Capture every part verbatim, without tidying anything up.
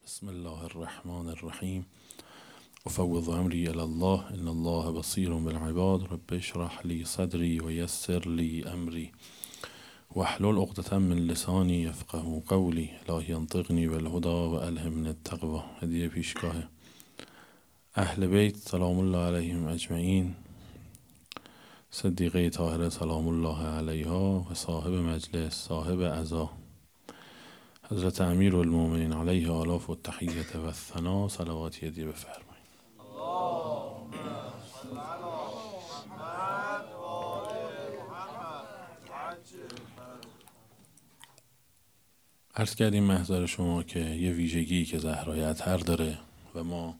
بسم الله الرحمن الرحیم افوض امری الی الله ان الله بصیر بالعباد رب اشرح لی صدری و یسر لی امری واحلل عقدة من لسانی یفقهوا قولی الهی انطقنی بالهدی و الهمنی التقوی. هدیه پیشگاه اهل بیت سلام الله علیهم اجمعین، صدیقه طاهره سلام الله علیها و صاحب مجلس صاحب عزا حضرت امیر المؤمنین علیه آلاف و تحییت و ثنا، صلواتی هدیه بفرمایید. عرض کردیم محضر شما که یه ویژگی که زهرای اطهر داره و ما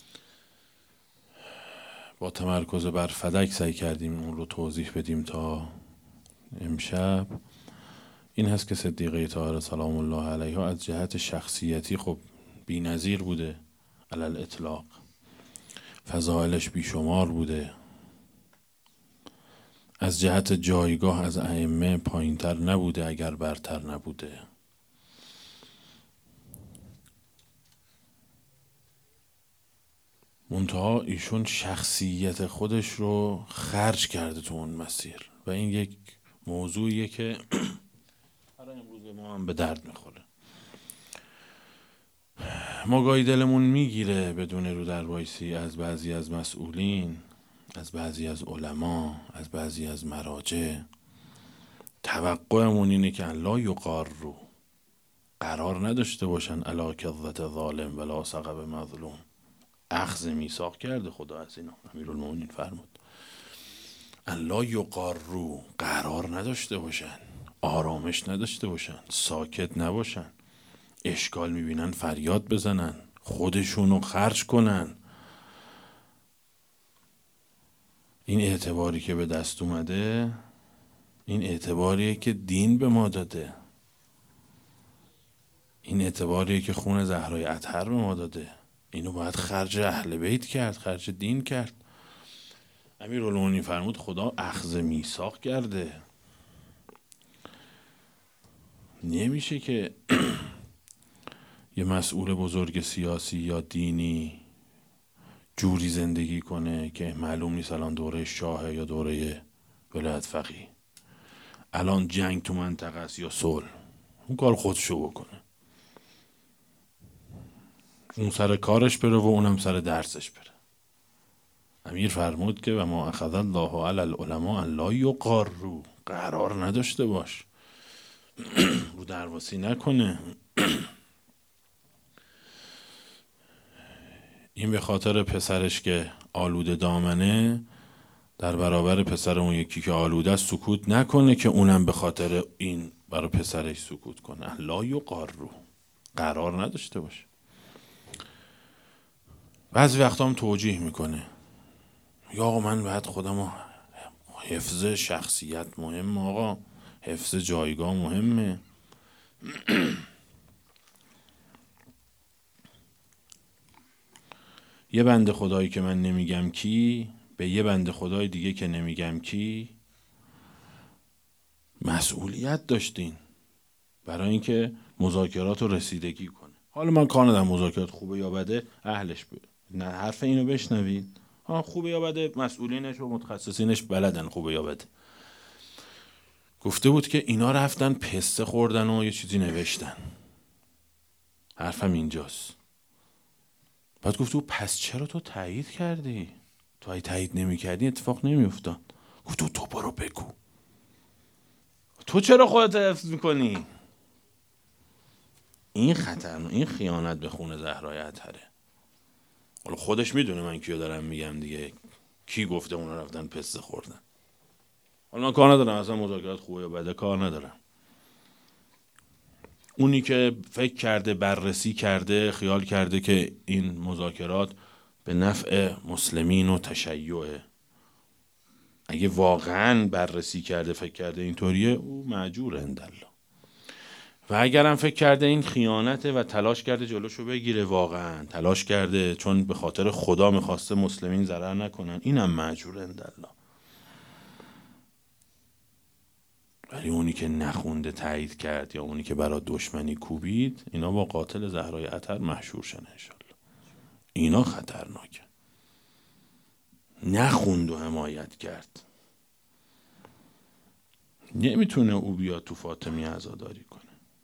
با تمرکز بر فدک سعی کردیم اون رو توضیح بدیم تا امشب، این هست که صدیقه طاهره سلام الله علیها از جهت شخصیتی خب بی‌نظیر بوده، علل اطلاق فضائلش بیشمار بوده، از جهت جایگاه از ائمه پایینتر نبوده اگر برتر نبوده. منتها ایشون شخصیت خودش رو خرج کرده تو اون مسیر و این یک موضوعیه که برای امروز ما هم به درد میخوره. ما گاهی دلمون میگیره بدون رو در وایسی از بعضی از مسئولین، از بعضی از علما، از بعضی از مراجع. توقعمون اینه که لا یقاروا، قرار نداشته باشن علی کظة ظالم ولا سقب مظلوم. اخذ میثاق کرده خدا از اینا، امیرالمومنین فرمود لا یقاروا، قرار نداشته باشن، آرامش نداشته باشن، ساکت نباشن، اشکال میبینن فریاد بزنن، خودشونو خرج کنن. این اعتباری که به دست اومده، این اعتباریه که دین به ما داده، این اعتباریه که خون زهرای اطهر به ما داده. اینو باید خرج اهل بیت کرد، خرج دین کرد. امیرالمومنین فرمود خدا اخذ میثاق کرده. نمیشه که یه مسئول بزرگ سیاسی یا دینی جوری زندگی کنه که معلوم نیست الان دوره شاه یا دوره ولایت فقیه، الان جنگ تو منطقه است یا صلح. اون کار خودشو بکنه، اون سر کارش بره و اونم سر درسش بره. امیر فرمود که و ما اخذ الله علی العلماء ان لا یقاروا، قرار نداشته باش، رو درواسی نکنه. این به خاطر پسرش که آلوده دامنه، در برابر پسر اون یکی که آلوده است سکوت نکنه که اونم به خاطر این برای پسرش سکوت کنه. لا یقاروا، قرار نداشته باشه. بعضی وقتا هم توجیه میکنه یا آقا من باید خودم، حفظ شخصیت مهم، آقا حفظ جایگاه مهمه. یه بنده خدایی که من نمیگم کی، به یه بنده خدای دیگه که نمیگم کی مسئولیت داشتین برای اینکه مذاکرات رو رسیدگی کنه. حالا من کار ندارم مذاکرات خوبه یا بده، اهلش بده، نه حرف اینو بشنوید. ها خوبه یا بده، مسئولینش و متخصصینش بلدن خوبه یا بده. گفته بود که اینا رفتن پسته خوردن و یه چیزی نوشتن. حرفم اینجاست. بعد گفت او پس چرا تو تایید کردی؟ تو اگه تایید نمی کردی اتفاق نمی افتاد. گفت تو تو برو بگو، تو چرا خودت حفظ میکنی؟ این خطر، این خیانت به خون زهرای اطهره. حالا خودش میدونه من کیو دارم میگم دیگه، کی گفته اونا رفتن پسته خوردن. حالا من کار ندارم اصلا مذاکرات خوبه یا بده، کار ندارم. اونی که فکر کرده، بررسی کرده، خیال کرده که این مذاکرات به نفع مسلمین و تشیعه، اگه واقعا بررسی کرده فکر کرده اینطوریه، او معجور اندالله. و اگرم فکر کرده این خیانته و تلاش کرده جلوشو بگیره، واقعا تلاش کرده چون به خاطر خدا میخواسته مسلمین ضرر نکنن، اینم معجور اندالله. ولی اونی که نخونده تایید کرد یا اونی که برای دشمنی کوبید، اینا با قاتل زهرای عطر محشور شن انشالله. اینا خطرناکه. نخوند و حمایت کرد. نمیتونه او بیاد تو فاطمی عزاداری کنه،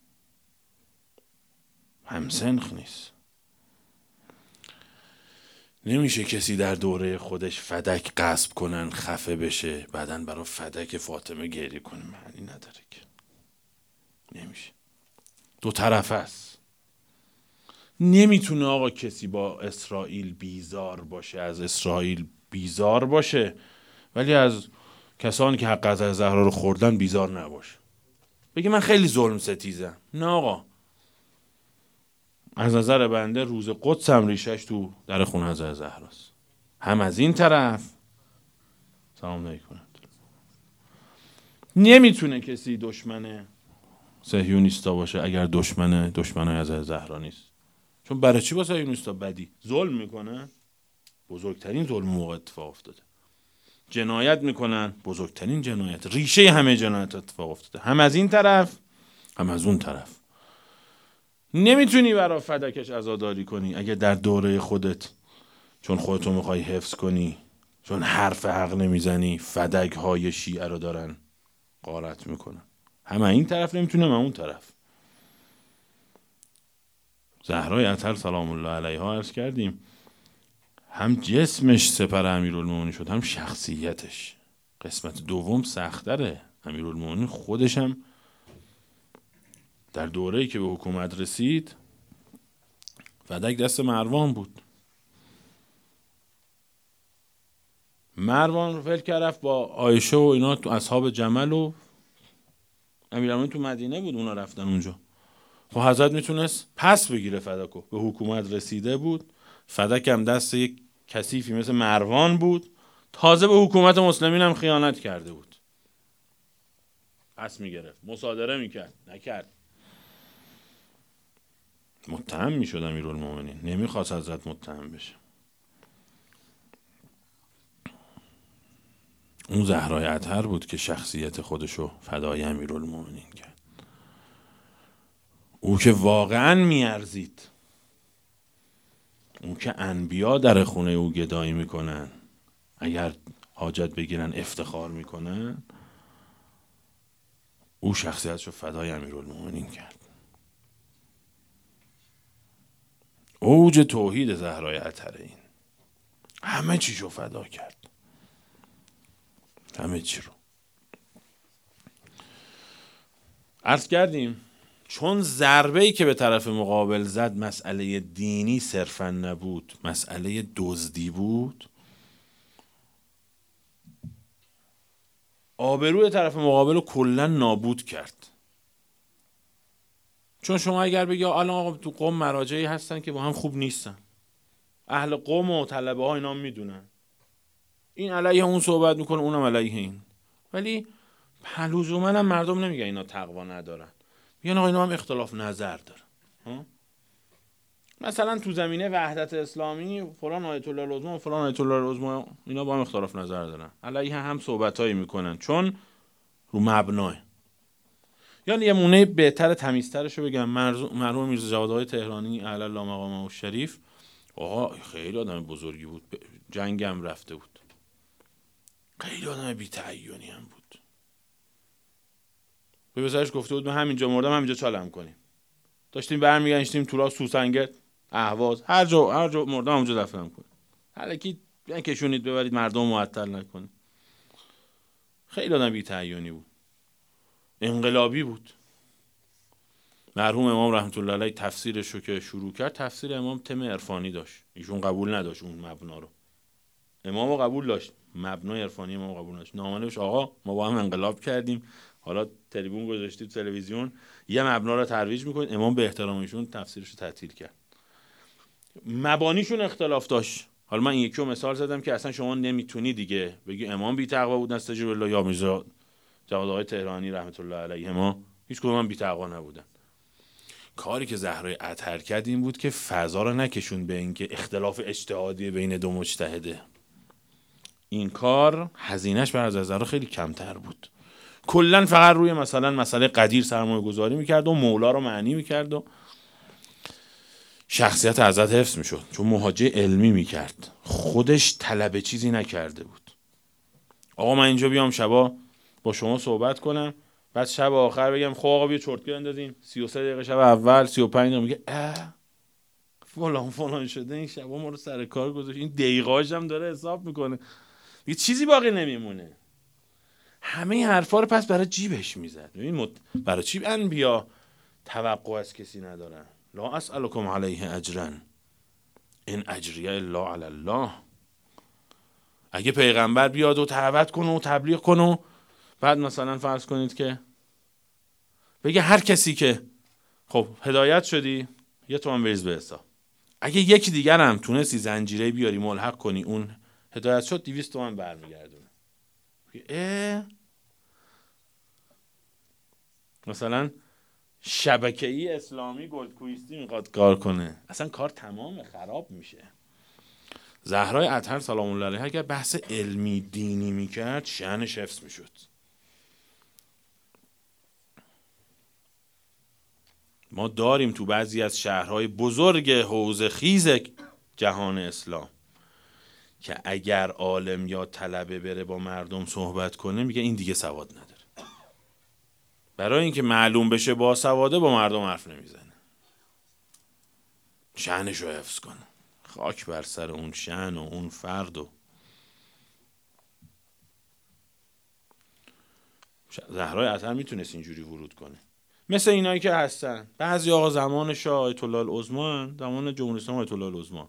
همسنخ نیست. نمیشه کسی در دوره خودش فدک غصب کنن خفه بشه بعدن برای فدک فاطمه گریه کنه، معنی نداره که. نمیشه. دو طرف است. نمیتونه آقا کسی با اسرائیل بیزار باشه، از اسرائیل بیزار باشه، ولی از کسانی که حق از زهرا رو خوردن بیزار نباشه. بگه من خیلی ظلم ستیزم. نه آقا، از نظر بنده روز قدس هم ریشش تو در خون حضرت زهراست. هم از این طرف سلام علیکم. نمیتونه کسی دشمن صهیونیستا باشه اگر دشمن دشمنای حضرت زهرا نیست. چون برای چی با صهیونیستا بدی؟ ظلم میکنن، بزرگترین ظلم موقع اتفاق افتاده. جنایت میکنن، بزرگترین جنایت، ریشه همه جنایت اتفاق افتاده، هم از این طرف هم از اون طرف. نمیتونی برای فدکش عزاداری کنی اگه در دوره خودت چون خودتو میخوای حفظ کنی، چون حرف حق نمیزنی، فدک های شیعه رو دارن غارت میکنن. هم این طرف نمیتونه، هم اون طرف. زهرای عطر سلام الله علیها عرض کردیم هم جسمش سپر امیرالمومنین شد، هم شخصیتش. قسمت دوم سختره. امیرالمومنین خودش هم در دوره‌ای که به حکومت رسید فدک دست مروان بود. مروان ول کرد رفت با عایشه و اینا تو اصحاب جمل و امیرالمومنین تو مدینه بود، اونا رفتن اونجا. خب حضرت میتونست پس بگیره فدکو، به حکومت رسیده بود، فدک هم دست یک کثیفی مثل مروان بود، تازه به حکومت مسلمین هم خیانت کرده بود. پس میگرفت، مصادره میکرد، نکرد. متهم میشد امیرالمومنین، نمیخواست حضرت متهم بشه. اون زهرای عطر بود که شخصیت خودشو فدای امیرالمومنین کرد. او که واقعا میارزید، اون که انبیا در خونه او گدایی میکنن، اگر حاجت بگیرن افتخار میکنن، او شخصیتشو فدای امیرالمومنین کرد. اوج توحید زهرای عطر این همه چیشو فدا کرد، همه چی رو. عرض کردیم چون ضربه‌ای که به طرف مقابل زد مسئله دینی صرفا نبود، مسئله دزدی بود، آبروی طرف مقابل رو کلا نابود کرد. چون شما اگر بگی الان آقا تو قوم مراجعی هستن که با هم خوب نیستن، اهل قوم و طلبه ها اینا میدونن، این علیه اون صحبت میکنه، اونم علیه این، ولی لزوما هم مردم نمیگن اینا تقوا ندارن، میگن آقا اینا هم اختلاف نظر دارن. مثلا تو زمینه وحدت اسلامی فلان آیت الله العظمی و فلان آیت الله العظمی اینا با هم اختلاف نظر دارن، علیه هم صحبتایی میکنن چون رو مبناه. یعنی یه مونه بهتر تمیزترشو بگم، مرحوم میرزا جوادآقای تهرانی اعلی الله مقامه الشریف، آقا خیلی آدم بزرگی بود، جنگم رفته بود، خیلی آدم بی‌تعیونی هم بود. به پسرش گفته بود من همینجا مردم همینجا چالم کنیم. داشتیم برمیگشتیم تو راه سوسنگت، اهواز، هر جا هر جا مردم اونجا دفنم کنیم. الکی کشونید ببرید مردم معطل نکنید. خیلی آدم بی‌تعیونی بود. انقلابی بود. مرحوم امام رحمت الله علیه تفسیرش رو که شروع کرد، تفسیر امام تم عرفانی داشت. ایشون قبول نداشت اون مبنا رو. امام رو قبول داشت، مبنای عرفانی امام قبول نداشت. نامه‌نوشت آقا ما با هم انقلاب کردیم، حالا تریبون گذاشتید تلویزیون، یه مبنا رو ترویج میکنید. امام به احترام ایشون تفسیرش رو تعطیل کرد. مبانیشون اختلاف داشت. حالا من این یکی رو مثال زدم که اصلا شما نمیتونی دیگه بگی امام بی تقوا بود نستجیب الله یا میرزا جوادآقای تهرانی رحمت الله علیه ما هیچ کدوم هم بی تقوا نبودن. کاری که زهرای عطر کرد این بود که فضا رو نکشون به اینکه اختلاف اجتهادی بین دو مجتهده. این کار هزینه‌اش بر از زهرا خیلی کمتر بود. کلا فقط روی مثلا مسئله قدیر سرمایه گذاری میکرد و مولا رو معنی میکرد و شخصیت حضرت حفظ میشد، چون مهاجه علمی میکرد، خودش طلب چیزی نکرده بود. آقا من اینجا بیام شبا با شما صحبت کنم، بعد شب آخر بگم خب آقا بیا چرتکی اندازیم، سی و سه دقیقه شب اول، سی و پنج دقیقه میگه اه فلان فلان شده، این شبا ما رو سر کار گذاشت، این دقیقاش هم داره حساب میکنه، یه چیزی باقی نمیمونه. همه این حرفا رو پس برای جیبش میزد. ببین مت... برای چی انبیا توقع از کسی ندارن؟ لا اسألکم علیه اجرا ان اجریه الا علی الله. اگه پیغمبر بیاد و دعوت کنه و تبلیغ کنه و بعد مثلا فرض کنید که بگه هر کسی که خب هدایت شدی یه تومن بریز به حساب، اگه یکی دیگر هم تونستی زنجیره بیاری ملحق کنی اون هدایت شد، دویست تومن برمیگردونه. اه مثلا شبکه‌ای اسلامی گلدکویستی میخواد کار کنه، اصلا کار تمام خراب میشه. زهرای اطهر سلام الله علیها اگر بحث علمی دینی میکرد شأنش حفظ میشد. ما داریم تو بعضی از شهرهای بزرگ حوزه خیز جهان اسلام که اگر عالم یا طلبه بره با مردم صحبت کنه میگه این دیگه سواد نداره، برای اینکه معلوم بشه با سواده با مردم حرف نمیزنه، شأنش رو حفظ کنه. خاک بر سر اون شأن و اون فرد. و زهرای اطهر میتونست اینجوری ورود کنه، مثل اینایی که هستن بعضی آقا زمان شاه آیت الله العظمی، زمان جمهوری اسلامی آیت الله العظمی،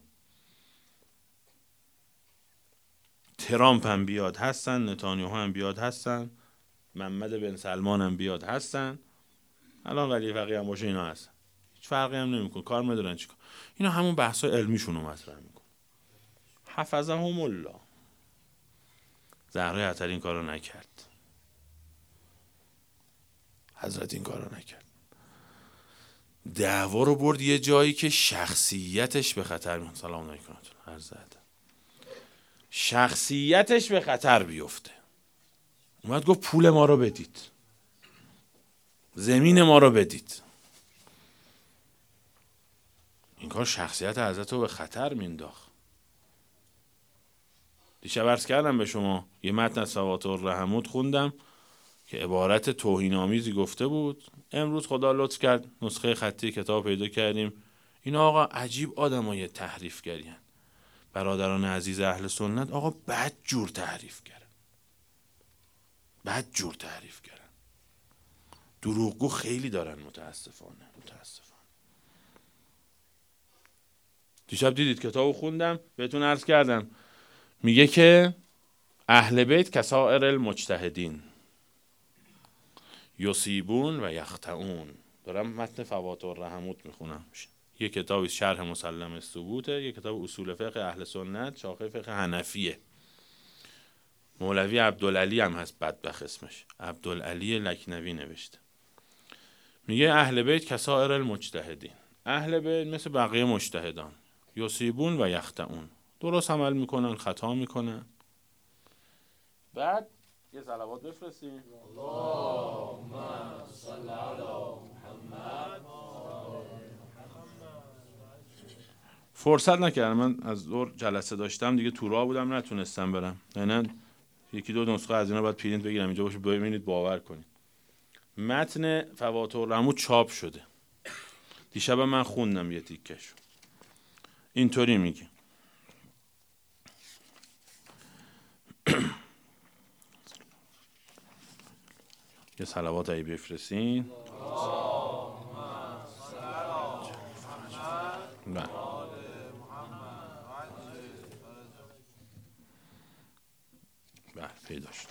ترامپ هم بیاد هستن، نتانیاهو هم بیاد هستن، محمد بن سلمان هم بیاد هستن، الان ولی فقیه هم باشه اینا هستن، هیچ فرقی هم نمیکنه، کار ندارن چیکار. اینا همون بحثای علمیشون رو مطرح میکنه. حفظهم الله. زهرای اطهر این کارو نکرد، حضرت این کارو نکرد. دعوا رو برد یه جایی که شخصیتش به خطر میاد. سلام علیکم عرض ادب. شخصیتش به خطر بیفته. اومد گفت پول ما رو بدید، زمین ما رو بدید. این کار شخصیت حضرت رو به خطر مینداخت. دیشب عرض کردم به شما یه متن از فواتح الرحمود خوندم که عبارت توهین‌آمیزی گفته بود. امروز خدا لطف کرد نسخه خطی کتاب پیدا کردیم. این آقا عجیب آدمای تحریف کردن. برادران عزیز اهل سنت آقا بد جور تحریف کردن. بد جور تحریف کردن. دروغگو خیلی دارن متاسفانه. متاسفانه. دیشب دیدید کتابو خوندم بهتون عرض کردم. میگه که اهل بیت کسائر المجتهدین یصیبون و یخطئون. دارم متن فواتح الرحمود میخونم. یه کتابی شرح مسلم الثبوته، یه کتاب اصول فقه اهل سنت، شاخه فقه حنفیه. مولوی عبدالعلی هم هست بدبخت اسمش، عبدالعلی لکنوی نوشته. میگه اهل بیت کسائر المجتهدین، اهل بیت مثل بقیه مجتهدان، یصیبون و یخطئون، درست عمل میکنن خطا میکنن. بعد یه صلوات بفرستیم. اللهم صل علی محمد. فرصت نکردم، من از ظهر جلسه داشتم دیگه، تو راه بودم نتونستم برم. یعنی یکی دو نسخه از اینا باید پرینت بگیرم اینجا باشه ببینید باور کنید. متن فواتح الرحمود چاپ شده. دیشب من خوندم یه تیکش. اینطوری میگه یه صلوات ای بفرستین. بله بله پیدا شد.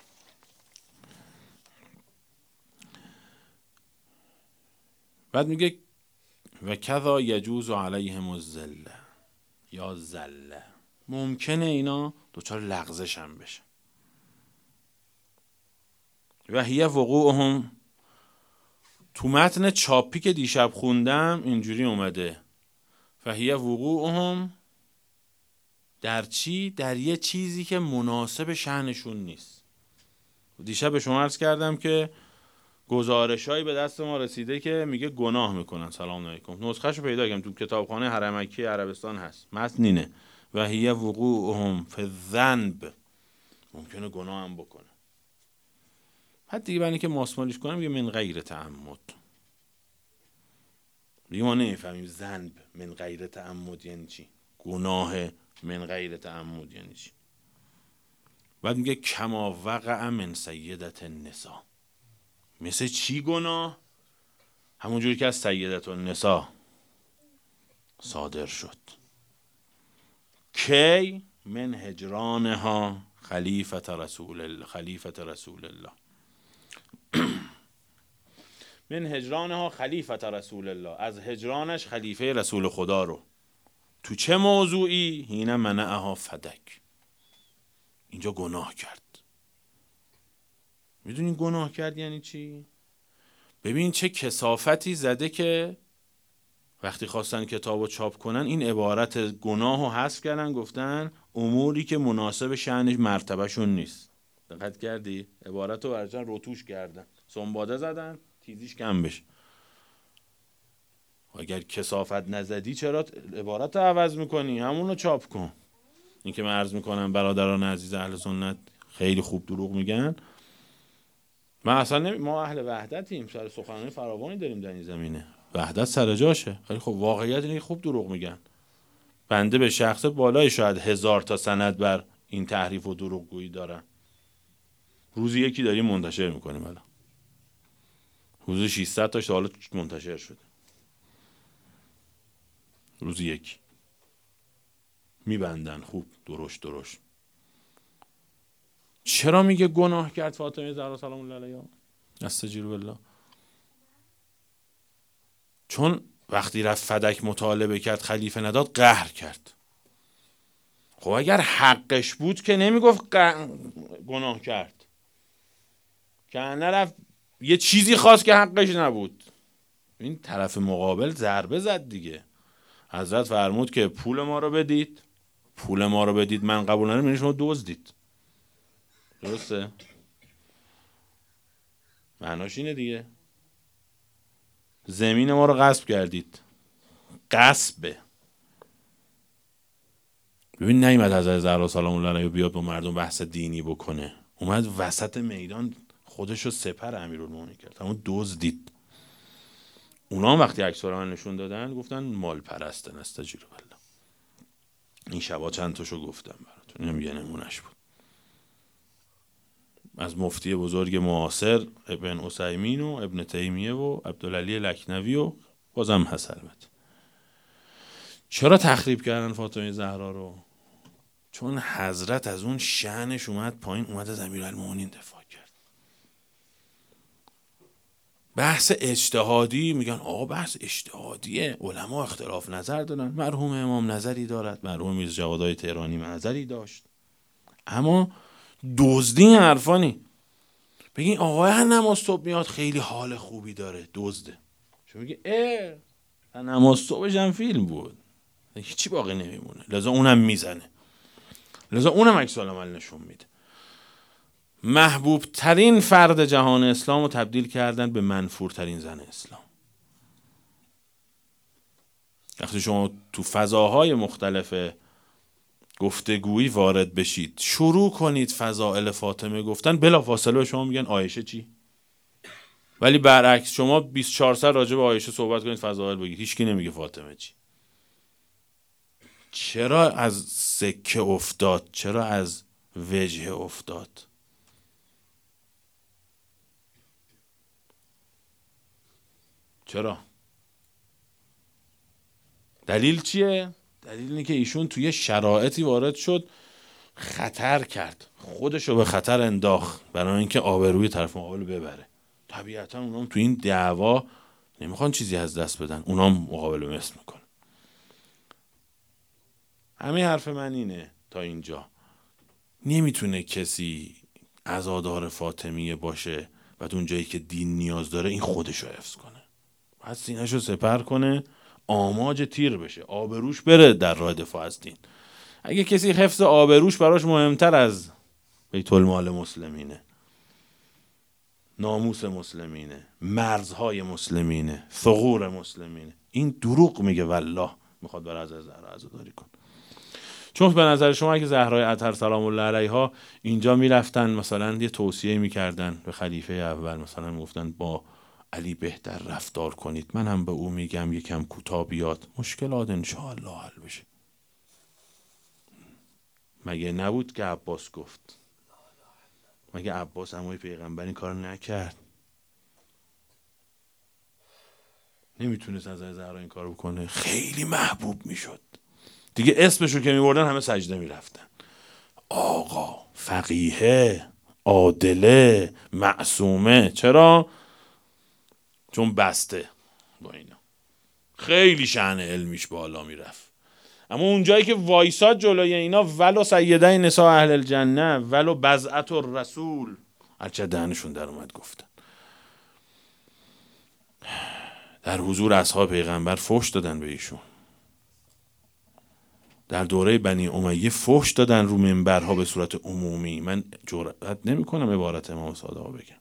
بعد میگه و کذا یجوز علیهم الذله یا ذله، ممکنه اینا دوچار لغزش هم بشه. و هی وقوعهم، تو متن چاپی که دیشب خوندم اینجوری اومده و هی وقوعهم در چی؟ در یه چیزی که مناسب شأنشون نیست. دیشب به شما عرض کردم که گزارشایی به دست ما رسیده که میگه گناه میکنن. سلام علیکم. نسخه‌شو پیدا کردم تو کتابخانه حرمکی عربستان هست. متن اینه: و هی وقوعهم فی الذنب، ممکنه گناه هم بکنه. بعد دیگه برای اینکه ماسمالیش کنم میگه من غیر تعمد. دیگه ما نمیفهمیم ذنب من غیر تعمد یعنی چی، گناه من غیر تعمد یعنی چی. بعد میگه کما وقع من سیدت النساء، مثل چی گناه؟ همونجوری که از سیدت النساء صادر شد. کی؟ من هجرانها خلیفت رسول الله، خلیفت رسول الله من هجرانها خلیفت رسول الله، از هجرانش خلیفه رسول خدا رو. تو چه موضوعی؟ هینه منعها فدک، اینجا گناه کرد. میدونی گناه کرد یعنی چی؟ ببین چه کثافتی زده که وقتی خواستن کتابو چاپ کنن این عبارت گناهو حذف کردن، گفتن اموری که مناسب شأنش مرتبهشون نیست. دقت کردی؟ عبارتو برچن روتوش کردن، سنباده زدن تیزیش کم بشه. اگر کثافت نزدی چرا عبارت رو عوض میکنی؟ همونو چاپ کن. این که من عرض میکنم برادران عزیز اهل سنت خیلی خوب دروغ میگن. من اصلا نمی... ما اهل وحدتیم، سر سخنرانی فراوانی داریم در این زمینه، وحدت سر جاشه. خیلی خب واقعیت اینه که خوب دروغ میگن. بنده به شخص بالای شاید هزار تا سند بر این تحریف و دروغگویی دارن. روزی یکی داریم منتشر میکنیم. الان روزی ششصد تاش حالا منتشر شده. روزی یکی میبندن خوب درشت درشت. چرا میگه گناه کرد فاطمه زهرا سلام الله علیها؟ استجیر بالله. چون وقتی رفت فدک مطالبه کرد خلیفه نداد، قهر کرد. خب اگر حقش بود که نمیگفت گناه کرد، که نرفت یه چیزی خواست که حقش نبود. این طرف مقابل ضربه زد دیگه. حضرت فرمود که پول ما رو بدید، پول ما رو بدید من قبول ندارم، یعنی شما دزدید. درسته؟ معناش اینه دیگه. زمین ما رو غصب کردید. غصبه. ببین نیومد حضرت زهرا سلام الله علیها بیاد با مردم بحث دینی بکنه، اومد وسط میدان خودشو سپر امیرالمومنین کرد. همون دزدید. اونا هم وقتی عکس رو من نشون دادن گفتن مال پرستن استجیر بالله. این شبا چند تاشو گفتم براتون، اینم یه نمونش بود. از مفتی بزرگ معاصر ابن عثیمین و ابن تیمیه و عبدالعلی لکنوی و بازم هست. البته چرا تخریب کردن فاطمه زهرا رو؟ چون حضرت از اون شأنش اومد پایین، اومد از امیرالمومنین دفاع کرد. بحث اجتهادی میگن آقا بحث اجتهادیه، علما اختلاف نظر دارن. مرحوم امام نظری دارد، مرحوم میرزا جوادهای تهرانی نظری داشت، اما دزدی این حرفانی. بگین آقای هر نماز صبح میاد خیلی حال خوبی داره، دزده. شما میگه اه نماز صبحش هم فیلم بود، هیچی باقی نمیمونه، لذا اونم میزنه، لذا اونم عکس العمل نشون میده. محبوب ترین فرد جهان اسلام رو تبدیل کردن به منفور ترین زن اسلام. وقتی شما تو فضاهای مختلف گفتگویی وارد بشید، شروع کنید فضائل فاطمه گفتن، بلافاصله به شما میگن عایشه چی؟ ولی برعکس شما بیست و چهار ساعت راجع به عایشه صحبت کنید، فضائل بگید، هیچکی نمیگه فاطمه چی. چرا از سکه افتاد؟ چرا از وجه افتاد؟ چرا؟ دلیل چیه؟ دلیل اینه که ایشون توی شرایطی وارد شد خطر کرد، خودشو به خطر انداخت برای اینکه آبروی طرف مقابل ببره. طبیعتا اونام تو این دعوا نمیخوان چیزی از دست بدن، اونام مقابل مثل میکنن. همین حرف من اینه تا اینجا. نمیتونه کسی عزادار فاطمیه باشه و اون جایی که دین نیاز داره این خودشو حفظ کنه، باید سینه‌شو سپر کنه، آماج تیر بشه، آبروش بره در راه دفاع از دین. اگه کسی حفظ آبروش براش مهمتر از بیت المال مسلمینه، ناموس مسلمینه، مرزهای مسلمینه، ثغور مسلمینه. این دروغ میگه والله میخواد بر حضرت زهرا عزاداری کن. چون به نظر شما اگه زهرای اطهر سلام الله علیها اینجا میرفتن مثلا یه توصیه میکردن به خلیفه اول، مثلا میگفتن با علی بهتر رفتار کنید، من هم به او میگم یکم کوتاه بیاد، مشکلات انشاءالله حل بشه. مگه نبود که عباس گفت؟ مگه عباس عموی پیغمبر این کار نکرد؟ نمیتونست از زهرا این کار بکنه؟ خیلی محبوب میشد دیگه، اسمشو که میبردن همه سجده میرفتن. آقا فقیه عادله معصومه. چرا؟ چون بسته با اینا، خیلی شأن علمیش بالا میرفت. اما اونجایی که وایساد جلوی اینا، ولو سیده نساء اهل الجنه ولو بضعت الرسول، هرچه دهنشون در اومد گفتن. در حضور اصحاب پیغمبر فحش دادن به ایشون، در دوره بنی امیه فحش دادن رو منبرها به صورت عمومی. من جرئت نمی کنم عبارت امام صادق بگم،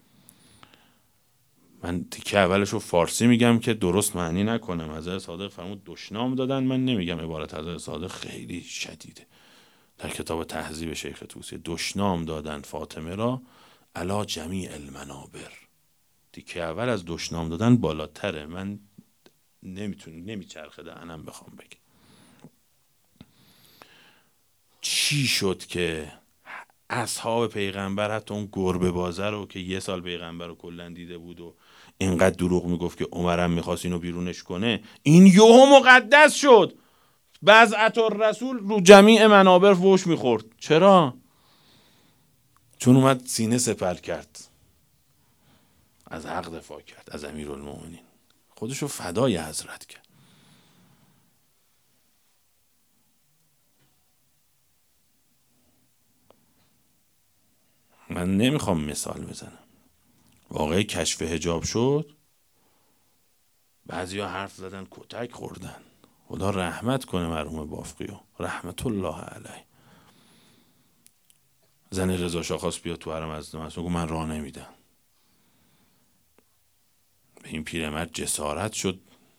من تیکه اولش رو فارسی میگم که درست معنی نکنم. حضرت صادق فرمود دشنام دادن، من نمیگم عبارت حضرت صادق خیلی شدیده. در کتاب تهذیب شیخ طوسی دشنام دادن فاطمه را علی جمیع المنابر. تیکه اول از دشنام دادن بالاتره، من نمیتونم نمیچرخه دهنم بخوام بگم. چی شد که اصحاب پیغمبر، حتی اون گربه بازه رو که یه سال پیغمبر رو کلن دیده بود و اینقدر دروغ میگفت که عمرم میخواست اینو بیرونش کنه، این یهو مقدس شد، بضعت الرسول رو جمیع منابر فحش میخورد. چرا؟ چون اومد سینه سپر کرد، از حق دفاع کرد، از امیرالمومنین خودشو فدای حضرت کرد. من نمیخوام مثال بزنم. واقعی کشف حجاب شد، بعضیا حرف زدن کتک خوردن. خدا رحمت کنه مرحوم بافقیو رحمت الله علیه. زن رضا شاه خواست بیاد تو حرم از معصوم، گفت من راه نمیدم. به این پیرمرد جسارت شد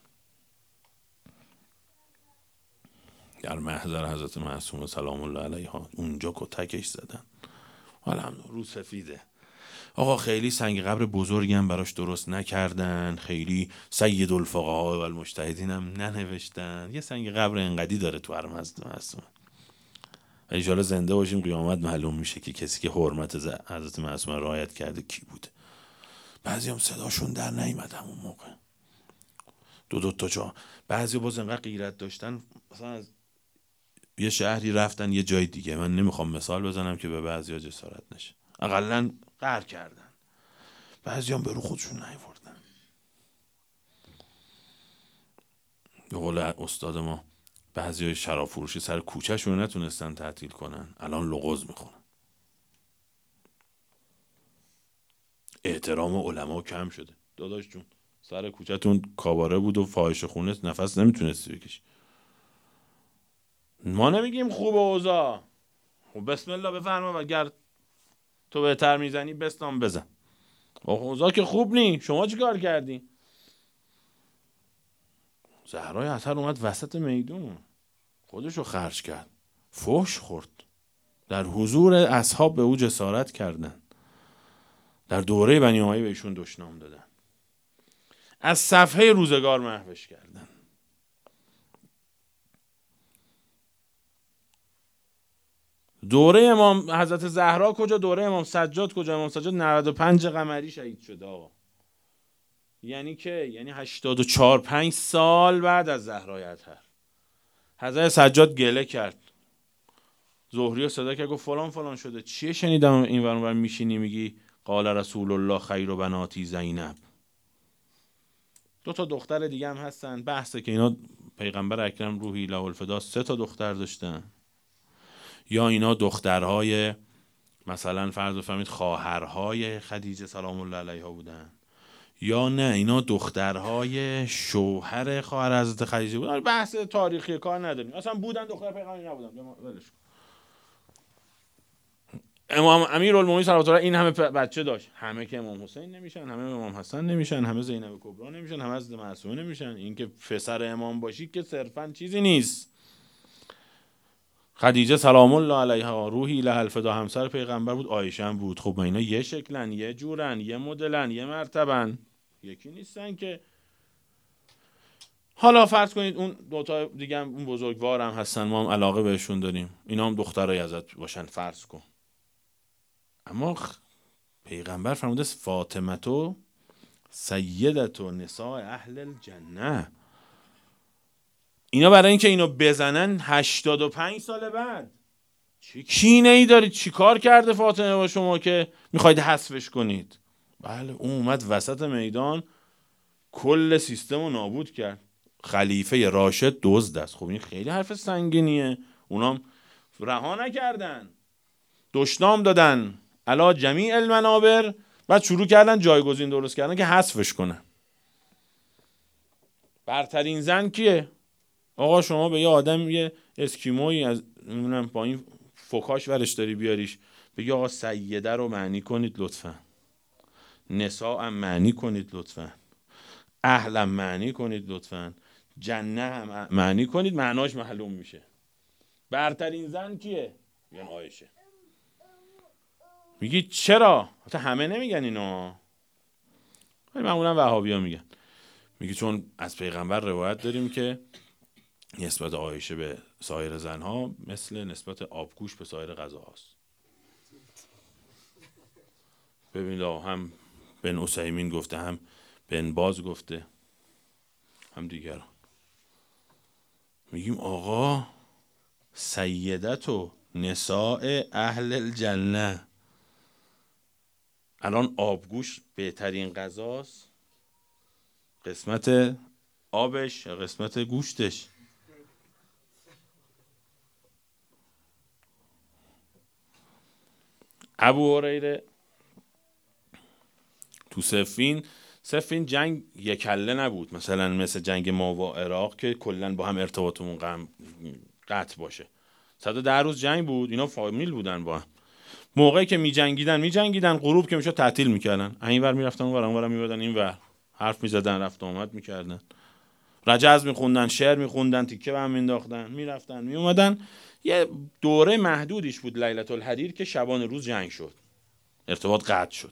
در محضر حضرت معصومه سلام الله علیها، اونجا کتکش زدن. الحمدلله رو سفیده. آقا خیلی سنگ قبر بزرگی هم براش درست نکردن، خیلی سید الفقهاء و المجتهدین هم ننوشتن. یه سنگ قبر انقدی داره تو حرم حضرت معصومه. ان شاءالله زنده باشیم قیامت معلوم میشه که کسی که حرمت حضرت معصومه رعایت کرده کی بوده. بعضی هم صداشون در نیامد همون موقع، دو دو تا جا. بعضی باز انقدر غیرت داشتن، مثلا از یه شهری رفتن یه جای دیگه، من نمیخوام مثال بزنم که به بعضیا جسارت نشه، اقلن قهر کردن. بعضی هم به رو خودشون نیوردن. به قول استاد ما، بعضی های شراب فروشی سر کوچه شون نتونستن تعطیل کنن، الان لغز میخونن. احترام علما کم شده. داداش جون سر کوچه‌تون کاباره بود و فاحشه خونه، نفس نمیتونستی بکشی. ما نمیگیم خوب اوضاع، خب بسم الله بفرما، اگر تو بهتر میزنی بستان بزن. اوضاع که خوب نی، شما چی کار کردی؟ زهرای اطهر اومد وسط میدون، خودشو خرج کرد، فحش خورد، در حضور اصحاب به او جسارت کردن، در دوره بنی امیه به ایشون دشنام دادن، از صفحه روزگار محوش کردن. دوره امام حضرت زهرا کجا؟ دوره امام سجاد کجا؟ امام سجاد نود و پنج قمری شهید شده آقا. یعنی که یعنی هشتاد و چهار پنج سال بعد از زهرای اطهر. حضرت سجاد گله کرد، زهری صدا کرد، گفت فلان فلان شده. چیه شنیدم این ور اون ور میشینی میگی قال رسول الله خیر و بناتی زینب. دو تا دختر دیگه هم هستن، بحثه که اینا پیغمبر اکرم روحی له الفدا سه تا دختر داشتن، یا اینا دخترهای مثلا فرض بفرمایید خواهرهای خدیجه سلام الله علیها بودن، یا نه اینا دخترهای شوهر خواهر حضرت خدیجه بودن. بحث تاریخی کار نداریم، اصلا بودن دختر پیغمبر نبودن ولش. امام امیرالمومنین صلوات الله این همه بچه داشت، همه که امام حسین نمیشن، همه امام حسن نمیشن، همه زینب کبرا نمیشن، همه از معصومه نمیشن. این که پسر امام باشی که صرفا چیزی نیست. خدیجه سلام الله علیها روحی لها الفدا همسر پیغمبر بود، عایشه هم بود. خب اینا یه شکلن، یه جورن، یه مدلن، یه مرتبن، یکی نیستن که. حالا فرض کنید اون دوتا دیگه هم اون بزرگوار هم هستن، ما هم علاقه بهشون داریم، اینا هم دخترای ازت باشن فرض کن. اما پیغمبر فرموده فاطمه سیدت نساء اهل الجنه. اینا برای اینکه اینو بزنن هشتاد و پنج سال بعد چی کینه ای دارید؟ چی کار کرده فاطمه با شما که میخواید حذفش کنید؟ بله اون اومد وسط میدان کل سیستم رو نابود کرد. خلیفه راشد دزد است. خب این خیلی حرف سنگینیه. اونام رها نکردن، دشنام دادن علا جمیع المنابر، بعد شروع کردن جایگزین درست کردن که حذفش کنن. برترین زن کیه؟ آقا شما به یه آدم یه اسکیمویی از نمیدونم با این فوکاش ورش داری بیاریش، بگی آقا سیده رو معنی کنید لطفا، نساء هم معنی کنید لطفا، اهلم معنی کنید لطفا، جنه هم معنی کنید، معناش معلوم میشه. برترین زن کیه؟ میگن عایشه. میگی چرا؟ حتی همه نمیگن اینو، ولی معمولا وهابی‌ها میگن. میگی چون از پیغمبر روایت داریم که نسبت عایشه به سایر زنها مثل نسبت آبگوش به سایر غذاهاست. ببینید هم بن عثیمین گفته، هم بن باز گفته، هم دیگران. میگیم آقا سیدت و نساء اهل الجنه. الان آبگوش بهترین غذاست، قسمت آبش یا قسمت گوشتش؟ ابو هریره تو صفین صفین جنگ یک کله نبود مثلا مثل جنگ ما و عراق که کلا با هم ارتباطمون قطع باشه. صد و ده روز جنگ بود، اینا فامیل بودن با هم. موقعی که می جنگیدن می جنگیدن، غروب که میشد تعطیل میکردن، اینور میرفتن اونور، اونور میبردن اینور، حرف میزدن، رفت آمد میکردن، رجز میخوندن، شعر میخوندن، تیکه به هم مینداختن، میرفتن میومدن. یه دوره محدودیش بود لیلة الحریر که شبانه روز جنگ شد، ارتباط قطع شد.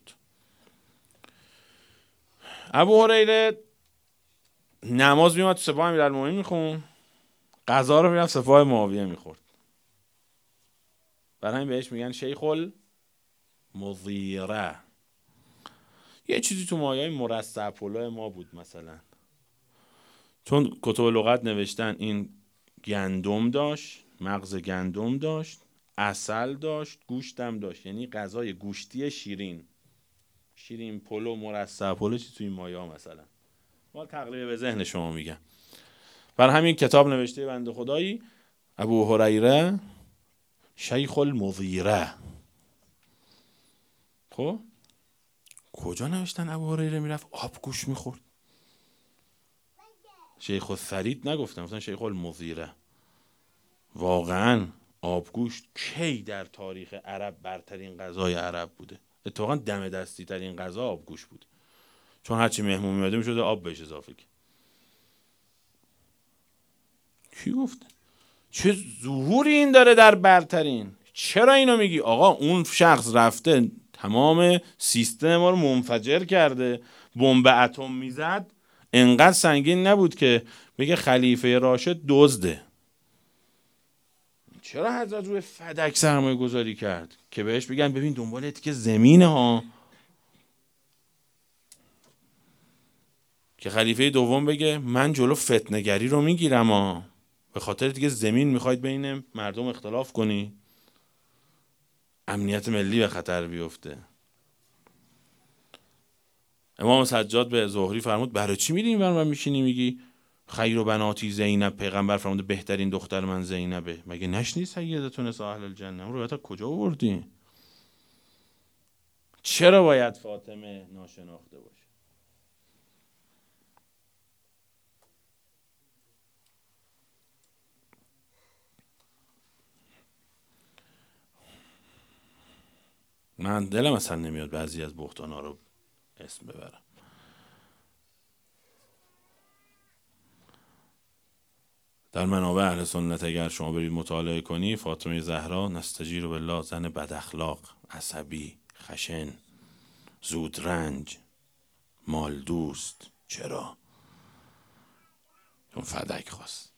ابو هریره نماز میومد تو سپاه امیرالمومنین میخون، غذا رو میرفت سپاه معاویه میخورد. برای همین بهش میگن شیخ المضیره. یه چیزی تو مایه‌های مرصع پلو ما بود مثلا، چون کتب لغت نوشتن این گندم داشت، مغز گندم داشت، عسل داشت، گوشتم داشت، یعنی غذای گوشتی شیرین. شیرین پلو، مرصع پلو، چی توی این مایه ها مثلا، ما تقریبا به ذهن شما میگم. برای همین کتاب نوشته بنده خدایی ابو هریره شیخ المضیره. خب کجا نوشتن ابو هریره میرفت آبگوش میخورد؟ شیخ الثرید نگفتن، گفتن شیخ المضیره. واقعا آبگوشت کی در تاریخ عرب برترین غذای عرب بوده؟ اتفاقا دم دستی ترین غذا آبگوشت بود، چون هرچی مهمون میاده میشده آب بهش اضافه کرد. کی گفته؟ چه ظهوری این داره در برترین؟ چرا اینو میگی؟ آقا اون شخص رفته تمام سیستم ما رو منفجر کرده، بمب اتم میزد، انقدر سنگین نبود که بگه خلیفه راشد دزده. چرا حضرت روی فدک سرمایه گذاری کرد که بهش بگن ببین دنبالت که زمینه ها، که خلیفه دوم بگه من جلو فتنه‌گری رو میگیرم ها، به خاطر دیگه زمین میخواید بین مردم اختلاف کنی، امنیت ملی به خطر بیفته. امام سجاد به زهری فرمود برای چی میری اینور من میشینی میگی خیر و بناتی زینب؟ پیغمبر فرموده بهترین دختر من زینبه. مگه نشنی سیدتون نساء اهل الجنه؟ اون روایت کجا آوردی؟ چرا باید فاطمه ناشناخته باشه؟ من دلم اصلا نمیاد بعضی از بهتانا رو اسم ببرم. در منابع اهل سنت اگر شما برید مطالعه کنی، فاطمه زهرا نستجیر بالله زن بد اخلاق، عصبی، خشن، زودرنج، مال دوست. چرا؟ چون فدک خواست.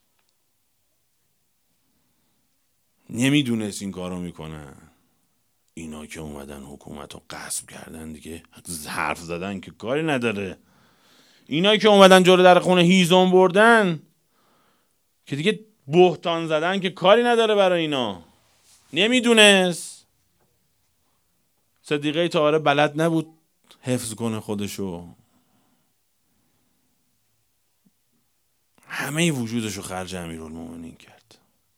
نمیدونست این کارو میکنن. اینا که اومدن حکومت رو غصب کردن دیگه حرف زدن که کاری نداره. اینا که اومدن جلو در خونه هیزم بردن که دیگه بهتان زدن که کاری نداره برای اینا. نمیدونست. صدیقه طاهره بلد نبود حفظ کنه خودشو. همه وجودشو خرج امیرالمومنین کرد.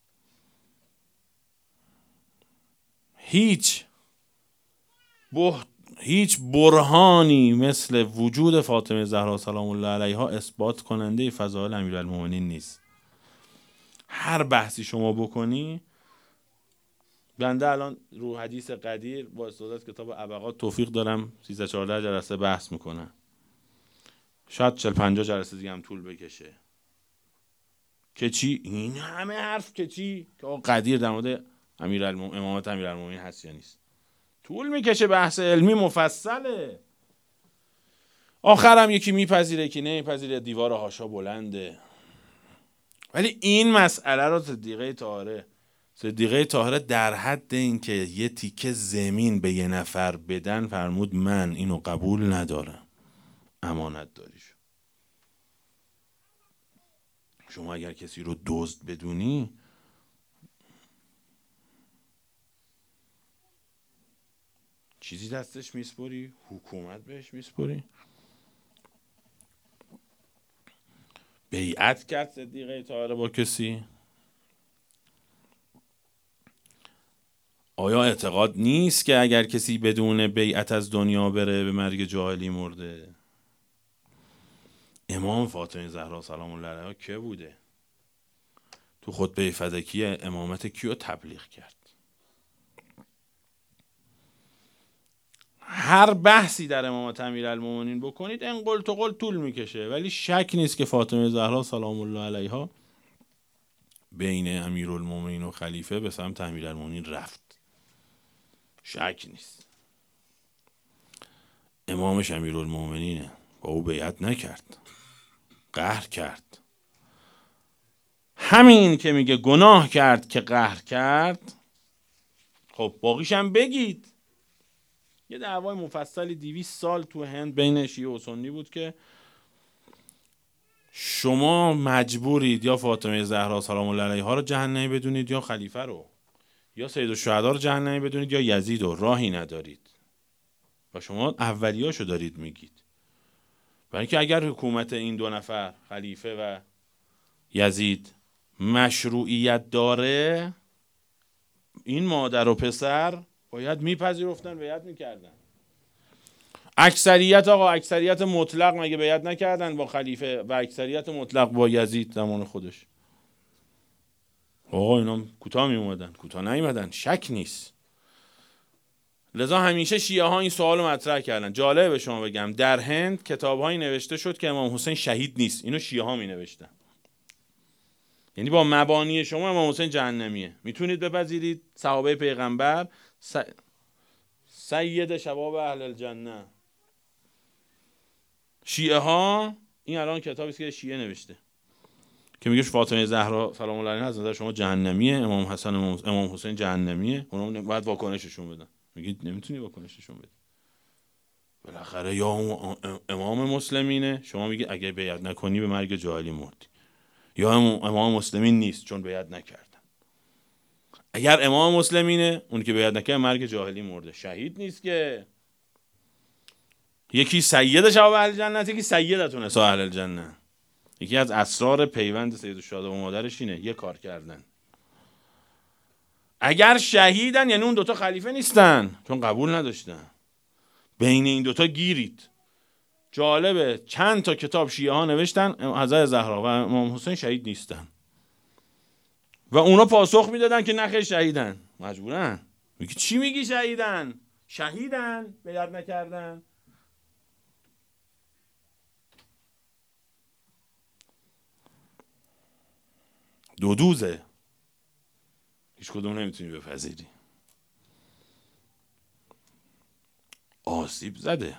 هیچ بحت هیچ برهانی مثل وجود فاطمه زهرا سلام الله علیها اثبات کننده فضائل امیرالمومنین نیست. هر بحثی شما بکنی، بنده الان رو حدیث قدیر با استفاده کتاب ابقات توفیق دارم سیزده چهارده جلسه بحث میکنم. شاید چهل پنجاه جلسه دیگه هم طول بکشه. که چی؟ این همه حرف که چی؟ که آقا قدیر در مورد امیرالمومنین امامت امیرالمومنین هست یا نیست. طول میکشه، بحث علمی مفصله. آخرم یکی میپذیره که نمیپذیره، دیوار حاشا بلنده. ولی این مسئله رو صدیقه طاهره صدیقه طاهره در حد این که یه تیکه زمین به یه نفر بدن فرمود من اینو قبول ندارم، امانت داریشو. شما اگر کسی رو دزد بدونی، چیزی دستش میسپری؟ حکومت بهش میسپری؟ بیعت کرد صدیقه طاهره با کسی؟ آیا اعتقاد نیست که اگر کسی بدون بیعت از دنیا بره به مرگ جاهلی مرده؟ امام فاطمه زهرا سلام الله علیها که بوده؟ تو خطبه فدکی امامت کیو تبلیغ کرد؟ هر بحثی در امامت امیرالمومنین بکنید انقل تو قل طول میکشه، ولی شک نیست که فاطمه زهرا سلام الله علیها بین امیرالمومنین و خلیفه به سمت امیرالمومنین رفت. شک نیست. امامش امیرالمومنینه، با او بیعت نکرد، قهر کرد. همین که میگه گناه کرد که قهر کرد، خب باقیش هم بگید. یه دعوای مفصلی دویست سال تو هند بین شیعه و سنی بود که شما مجبورید یا فاطمه زهرا سلام الله علیها رو جهنمی بدونید یا خلیفه رو، یا سید الشهدا رو جهنمی بدونید یا یزید رو. راهی ندارید و شما اولیاشو دارید میگید. برای اینکه اگر حکومت این دو نفر خلیفه و یزید مشروعیت داره، این مادر و پسر باید میپذیرفتن، بیعت میکردن. اکثریت آقا اکثریت مطلق مگه بیعت نکردن با خلیفه و اکثریت مطلق با یزید زمان خودش؟ آقا اینا کوتاه می اومدن، کوتاه نیومدن، شک نیست. لذا همیشه شیعه ها این سوالو مطرح کردن. جالبه به شما بگم در هند کتاب‌هایی نوشته شد که امام حسین شهید نیست. اینو شیعه ها می نوشتن. یعنی با مبانی شما امام حسین جهنمیه. میتونید بپذیرید صحابه پیغمبر س... سید شباب اهل الجنه. شیعه ها این الان کتابی است که شیعه نوشته که میگه فاطمه زهرا سلام الله علیها از نظر شما جهنمیه، امام حسن امام, امام حسین جهنمیه. اونا باید واکنششون بدن. میگید نمیتونی واکنششون بدی. بالاخره یا امام مسلمینه، شما میگید اگه بیعت نکنی به مرگ جاهلی مردی، یا امام مسلمین نیست چون بیعت نکردن. اگر امام مسلمینه، اون که بیعت نکرد مرگ جاهلی مرده، شهید نیست که. یکی سید شباب اهل الجنه، یکی سیدتون نساء اهل الجنه. یکی از اسرار پیوند سید الشهدا و مادرش اینه، یه کار کردن. اگر شهیدن یعنی اون دوتا خلیفه نیستن، چون قبول نداشتن. بین این دوتا گیرید. جالبه چند تا کتاب شیعه ها نوشتن حضرت زهرا و امام حسین شهید نیستن و اونا پاسخ میدادن که نخیر شهیدن. مجبورن. میگی چی میگی شهیدن؟ شهیدن بیعت نکردن. دو دوزه، هیچ کدوم نمیتونی بپذیری. آسیب زده.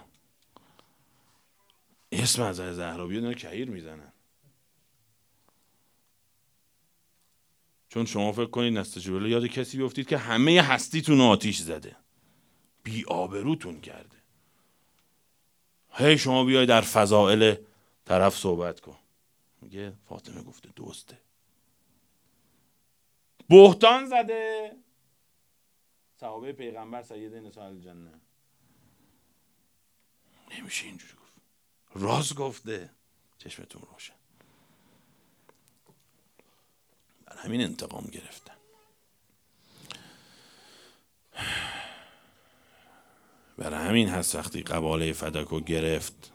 اسم از زهرا بیاد کهیر میزنن. چون شما فکر کنید نستجبله یاد کسی بیفتید که همه هستیتون آتیش زده، بی آبروتون کرده. هی شما بیای در فضائل طرف صحبت کن، میگه فاطمه گفته دوسته. بهتان زده صحابه پیغمبر سید نساء الجنه. نمیشه اینجوری گفت. راز گفته. چشمتون روشن. برای همین انتقام گرفتن. برای همین هست وقتی قباله فدکو گرفت،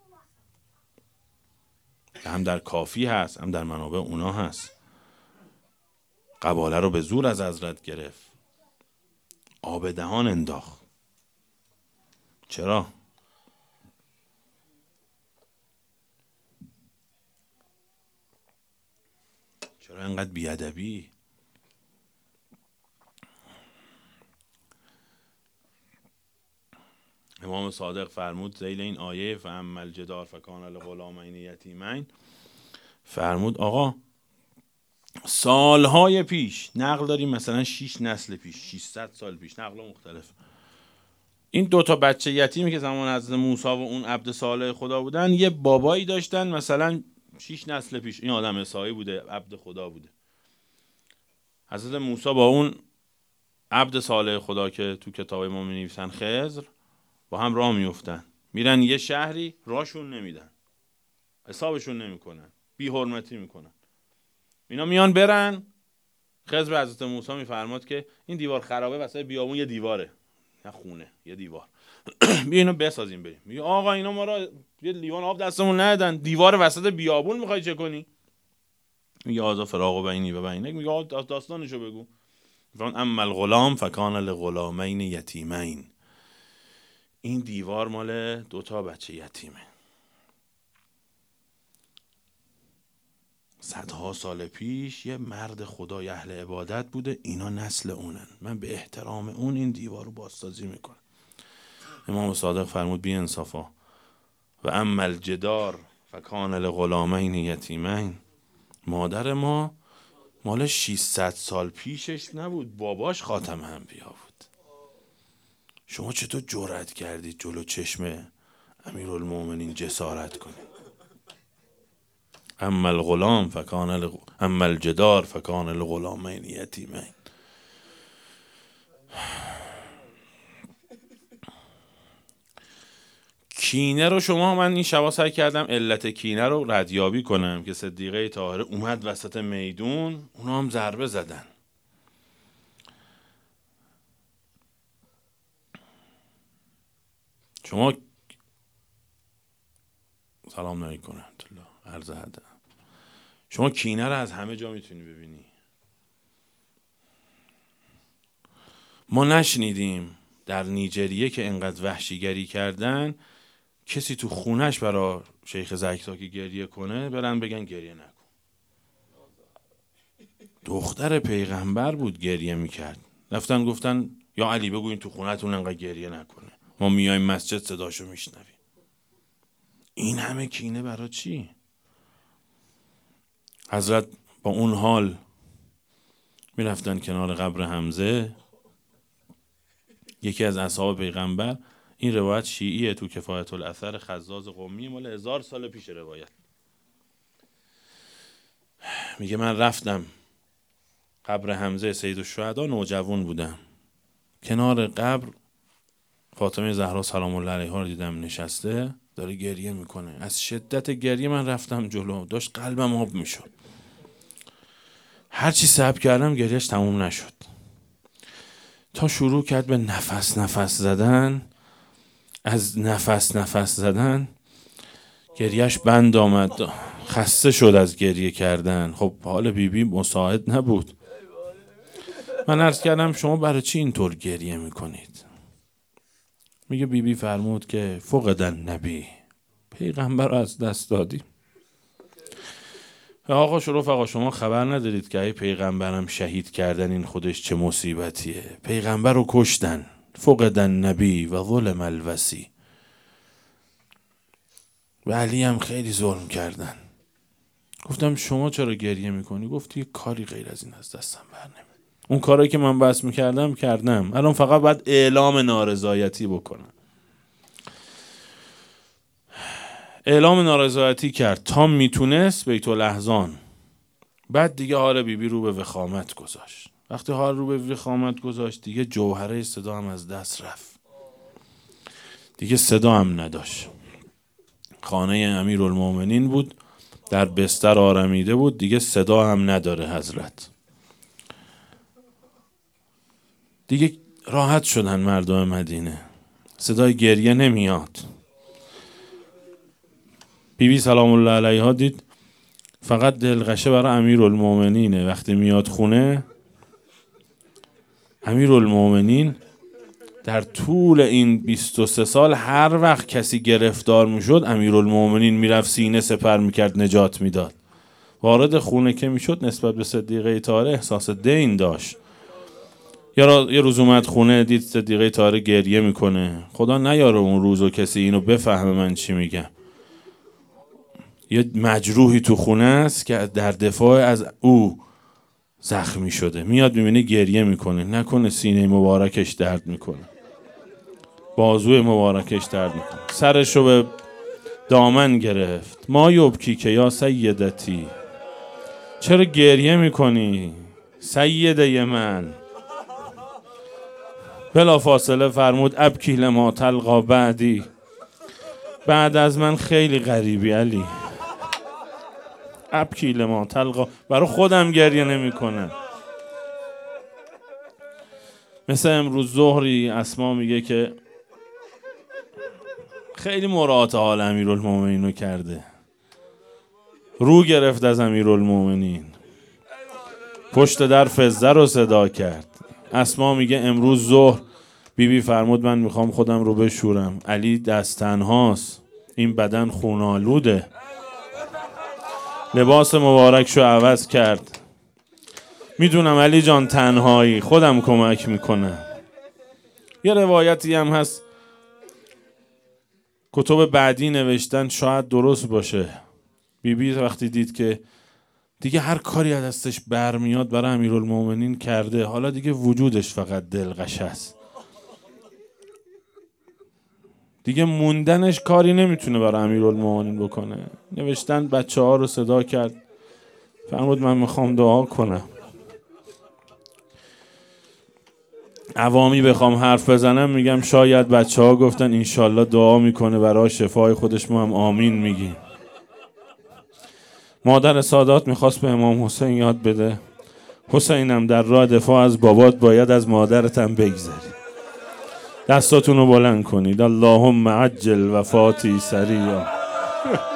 هم در کافی هست هم در منابع اونا هست، قباله رو به زور از حضرت گرفت، آب دهان انداخت. چرا؟ چرا اینقدر بیادبی؟ امام صادق فرمود ذیل این آیه فاما الجدار فکان لغلامین یتیمین، فرمود آقا سالهای پیش نقل داریم، مثلا شش نسل پیش، ششصد سال پیش، نقل مختلف، این دوتا بچه یتیمی که زمان حضرت موسی و اون عبد صالح خدا بودن یه بابایی داشتن، مثلا شش نسل پیش این آدم عیسی بوده، عبد خدا بوده. حضرت موسی با اون عبد صالح خدا که تو کتاب ما می‌نویسن خضر با هم راه میافتن، میرن یه شهری، راهشون نمیدن، حسابشون نمیکنن، بی حرمتی میکنن. اینا میان برن، خضر به حضرت موسی میفرماد که این دیوار خرابه، وسط بیابون یه دیواره، نه خونه، یه دیوار، بیا اینو بسازیم بریم. میگه آقا اینا ما را یه لیوان آب دستمون ندادن، دیوار وسط بیابون میخوای چه کنی؟ میگه آزا فراق بینی و بینک. میگه داستانشو بگو. فرمان اما الغلام فکان لغلامین یتیمین، این دیوار مال دوتا بچه یتیمه. صدها سال پیش یه مرد خدای اهل عبادت بوده، اینا نسل اونن، من به احترام اون این دیوار رو بازسازی میکنم. امام صادق فرمود بی انصافا و اما الجدار فکان لغلامین یتیمین، مادر ما مال ششصد سال پیشش نبود، باباش خاتم انبیا بود. شما چطور جرأت کردید جلو چشم امیرالمومنین جسارت کنید؟ اما الغلام فکان لغ... اما الجدار فکان لغلامین یتیمین. کینه رو شما، من این شبا سعی کردم علت کینه رو ردیابی کنم که صدیقه طاهره اومد وسط میدون، اونا هم ضربه زدن. شما سلام علیکم ورحمت الله عرض ادب، شما کینه رو از همه جا میتونی ببینی. ما نشنیدیم در نیجریه که انقدر وحشیگری کردن کسی تو خونش برا شیخ زکزاکی گریه کنه برن بگن گریه نکن. دختر پیغمبر بود گریه میکرد، رفتن گفتن یا علی بگو این تو خونتون انقدر گریه نکنه، ما میایم مسجد صداشو میشنویم. این همه کینه برا چی؟ حضرت با اون حال میرفتن کنار قبر حمزه. یکی از اصحاب پیغمبر، این روایت شیعیه، تو کفایت الاثر خزاز قمی مال هزار سال پیش روایت، میگه من رفتم قبر حمزه سید الشهدا، نوجوان بودم، کنار قبر فاطمه زهرا سلام الله علیها رو دیدم نشسته داره گریه میکنه. از شدت گریه من رفتم جلو، داشت قلبم آب میشد. هرچی صبر کردم گریهش تموم نشد، تا شروع کرد به نفس نفس زدن. از نفس نفس زدن گریهش بند آمد، خسته شد از گریه کردن. خب حال بیبی مساعد نبود. من عرض کردم شما برای چی اینطور گریه میکنید؟ میگه بی بی فرمود که فقدن نبی، پیغمبر رو از دست دادی. آقا رفقا شما خبر ندارید که ای پیغمبرم شهید کردن این خودش چه مصیبتیه؟ پیغمبر رو کشتن، فقدن نبی و ظلم الوصی. و علی هم خیلی ظلم کردن. گفتم شما چرا گریه میکنی؟ گفت یه کاری غیر از این از دستم بر نمیاد. اون کاری که من بس میکردم کردم، الان فقط باید اعلام نارضایتی بکنم. اعلام نارضایتی کرد تا میتونست بیت الاحزان. بعد دیگه حال بیبی رو به وخامت گذاشت. وقتی حال رو به وخامت گذاشت دیگه جوهره صدا هم از دست رفت، دیگه صدا هم نداشت. خانه امیرالمومنین بود، در بستر آرمیده بود، دیگه صدا هم نداره حضرت. دیگه راحت شدن مردم مدینه، صدای گریه نمیاد. بیبی سلام الله علیها دید فقط دلغشه برای امیرالمومنینه. وقتی میاد خونه، امیرالمومنین در طول این بیست و سه سال هر وقت کسی گرفتار میشد امیرالمومنین میرفت سینه سپر میکرد، نجات میداد. وارد خونه که میشد نسبت به صدیقه طاهره احساس دین داشت. یه روز اومد خونه دید صدیقه طاهره گریه میکنه. خدا نیاره اون روزو کسی اینو بفهمه من چی میگم. یه مجروحی تو خونه است که در دفاع از او زخمی شده، میاد میبینه گریه میکنه، نکنه سینه مبارکش درد میکنه، بازوی مبارکش درد میکنه. سرشو به دامن گرفت. ما یبکی که یا سیدتی، چرا گریه میکنی سیده من؟ بلا فاصله فرمود ابکی لما تلقا بعدی، بعد از من خیلی غریبی علی. ابکی لما تلقا، برای خودم گریه نمی کنم. مثل امروز ظهری اسما میگه که خیلی مراعات حال امیرالمومنین رو کرده، رو گرفت از امیرالمومنین، پشت در فزه رو صدا کرد. اسما میگه امروز ظهر بیبی بی فرمود من میخوام خودم رو بشورم. علی دست تنهاست، این بدن خونالوده، لباس مبارکشو عوض کرد. میدونم علی جان تنهایی، خودم کمک میکنم. یه روایتی هم هست کتب بعدی نوشتن، شاید درست باشه. بیبی بی وقتی دید که دیگه هر کاری از دستش برمیاد برای امیرالمومنین کرده، حالا دیگه وجودش فقط دلغشه است، دیگه موندنش کاری نمیتونه برای امیرالمومنین بکنه. نوشتن بچه ها رو صدا کرد، فرمود من میخوام دعا کنم. عوامی بخوام حرف بزنم میگم شاید بچه ها گفتن انشالله دعا میکنه برای شفای خودش، ما هم آمین میگیم. مادر سادات میخواست به امام حسین یاد بده، حسینم در راه دفاع از بابات باید از مادرتم بگذری. دستاتون رو بلند کنید. اللهم عجل وفاتی سریعا.